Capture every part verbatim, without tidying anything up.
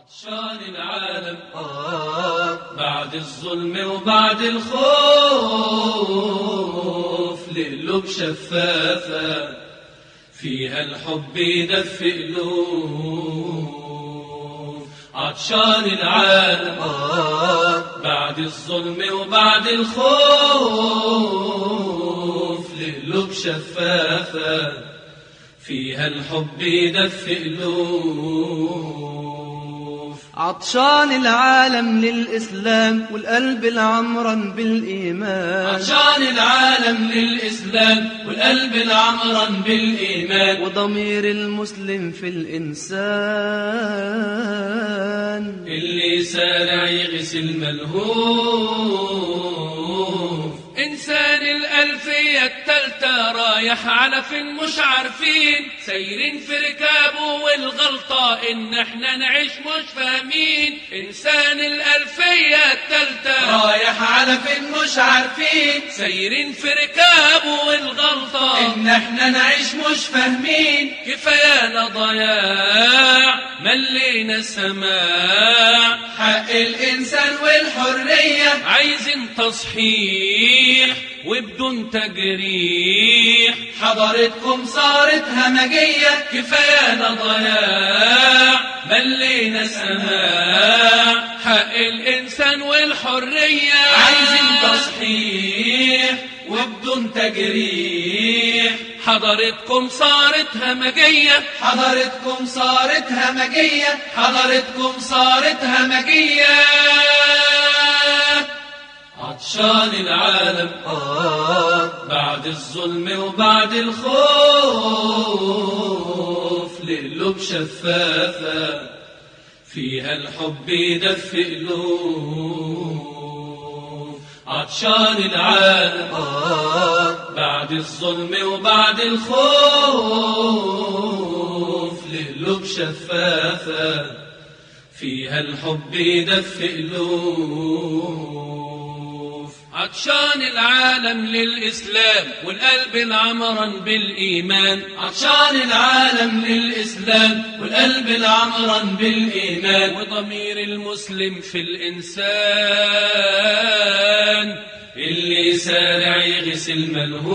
عطشان العالم بعد الظلم وبعد الخوف لقلوب شفافة فيها الحب يدفي قلوب. عطشان العالم بعد الظلم وبعد الخوف لقلوب شفافة فيها الحب يدفي قلوب. عطشان العالم للإسلام والقلب العمران بالإيمان. عطشان العالم للإسلام والقلب العمران بالإيمان وضمير المسلم في الإنسان اللي سارع يغسل ملهوف. إنسان الألفية التالتة رايح على فين مش عارفين، سايرين في ركابه والغلطة إن إحنا نعيش مش فاهمين. إنسان الألفية التالتة رايح على فين مش عارفين، سايرين في ركابه والغلطة إن إحنا نعيش مش فاهمين. كفايانا ضياع ملينا السماع، حق الإنسان والحرية عايزين تصحيح وبدون تجريح. حضارتكم صارت همجية، كفايانا ضياع ملينا سماع، حق الإنسان والحرية عايزين تصحيح وبدون تجريح. حضارتكم صارت همجية، حضارتكم صارت همجية، حضارتكم صارت همجية. عطشان العالم بعد الظلم وبعد الخوف لقلوب شفافة فيها الحب يدفي قلوب. عطشان العالم بعد الظلم وبعد الخوف لقلوب شفافة فيها الحب يدفي قلوب. عطشان العالم للإسلام والقلب العمران بالإيمان. عطشان العالم للإسلام والقلب العمران بالإيمان وضمير المسلم في الإنسان اللي سارع يغسل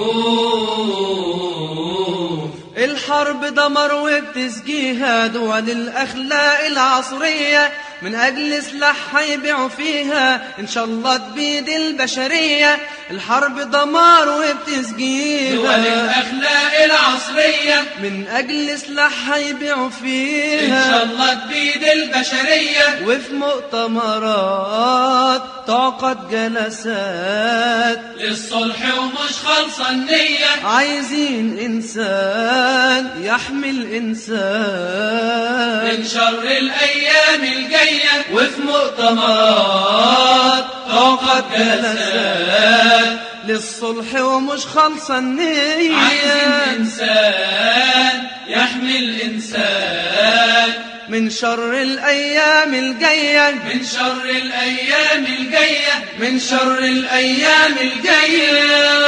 ملهوف. الحرب دمر وبتسقيها دول الأخلاق العصرية، من أجل سلاح هيبيعوا فيها إن شاء الله تبيد البشرية. الحرب دمار وبتسقيها دول الأخلاق العصرية، من أجل سلاح هيبيعوا فيها إن شاء الله تبيد البشرية. وفي مؤتمرات تعقد جلسات للصلح ومش خالصة النية، عايزين إنسان يحمي الإنسان من شر الأيام الجاية. وفي مؤتمرات تعقد جلسات للصلح ومش خالصة النية، عايزين إنسان يحمي الإنسان من شر الأيام الجاية، من شر الأيام الجاية، من شر الأيام الجاية.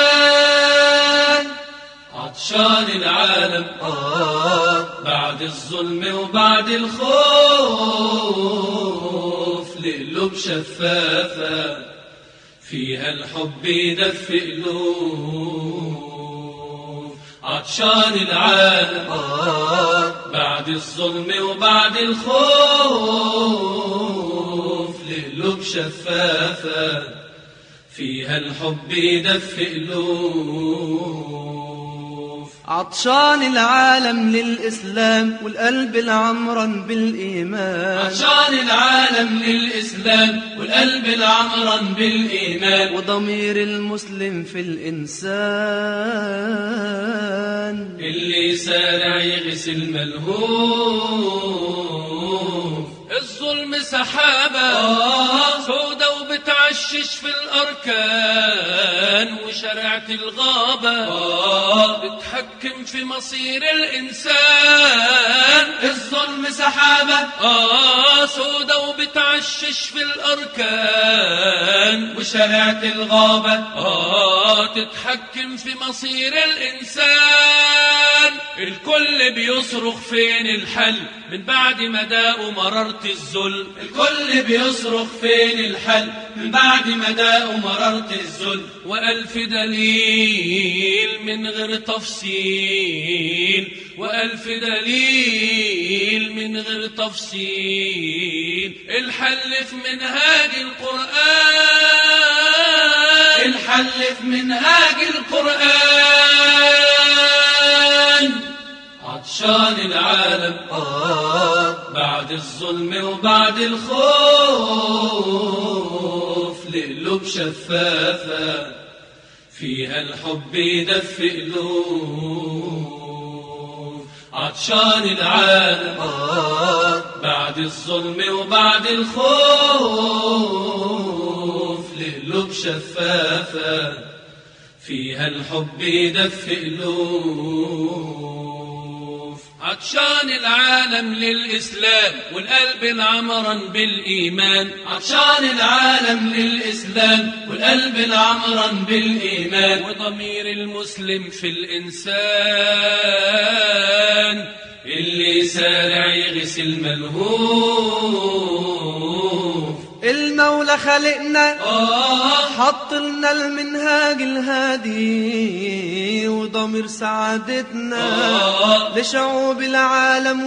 عطشان العالم بعد الظلم وبعد الخوف لقلوب شفافة فيها الحب يدفي قلوب. عطشان العالم بعد الظلم وبعد الخوف لقلوب شفافة فيها الحب يدفي قلوب. عطشان العالم للإسلام والقلب العمران بالإيمان. عطشان العالم للإسلام والقلب العمران بالإيمان وضمير المسلم في الإنسان اللي سارع يغسل ملهوف. الظلم سحابة سودة وبتعشش في الأركان وشرعة الغابة بتحكم في مصير الإنسان. الظلم سحابة سودة وبتعشش بتعشش في الأركان، وشريعة الغابة آه تتحكم في مصير الإنسان. الكل بيصرخ فين الحل من بعد ما داقوا مرارة الذل، الكل بيصرخ فين الحل من بعد ما داقوا مرارة الذل. وألف دليل من غير تفصيل، وألف دليل من غير تفصيل. الحل في منهاج القرآن، الحل في منهاج القرآن. عطشان العالم آه بعد الظلم وبعد الخوف، لقلوب شفافة فيها الحب يدفي قلوب. عطشان العالم آه بعد الظلم وبعد الخوف، لقلوب شفافة فيها الحب يدفي قلوب. عطشان العالم للإسلام والقلب العمران بالإيمان، عطشان العالم للإسلام والقلب العمران بالإيمان. وضمير المسلم في الإنسان اللي سارع يغسل ملهوف. المولى خلقنا آه حط لنا المنهاج الهادي، وضمير سعادتنا آه لشعوب العالم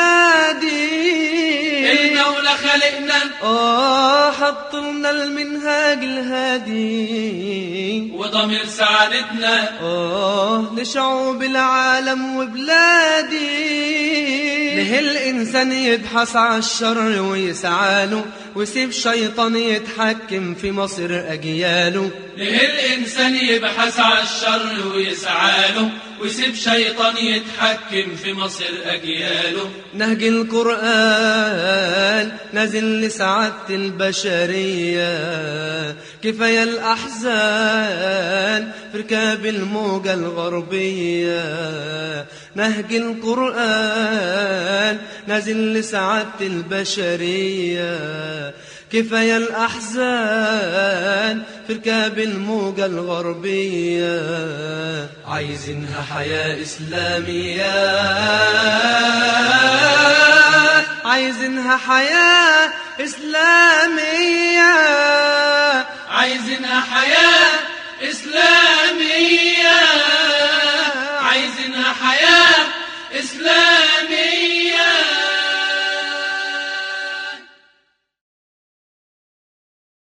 وبلادي. المولى خلقنا آه حط لنا المنهاج الهادي، وضمير سعادتنا آه لشعوب العالم وبلادي. ليه الإنسان يبحث عن الشر ويسعاله، ويسيب شيطان يتحكم في مصير أجياله. ليه الإنسان يبحث عن الشر ويسعاله، ويسيب شيطان يتحكم في مصير أجياله. نهج القرآن نازل لسعادة البشرية، كفاية الأحزان في ركاب الموجة الغربية. نهج القرآن نازل لسعادة البشرية، كفاية الأحزان في ركاب الموجة الغربية. عايزينها حياة إسلامية، عايزينها حياة إسلامية، عايزينها حياة إسلامية، عايزينها حياة إسلامية.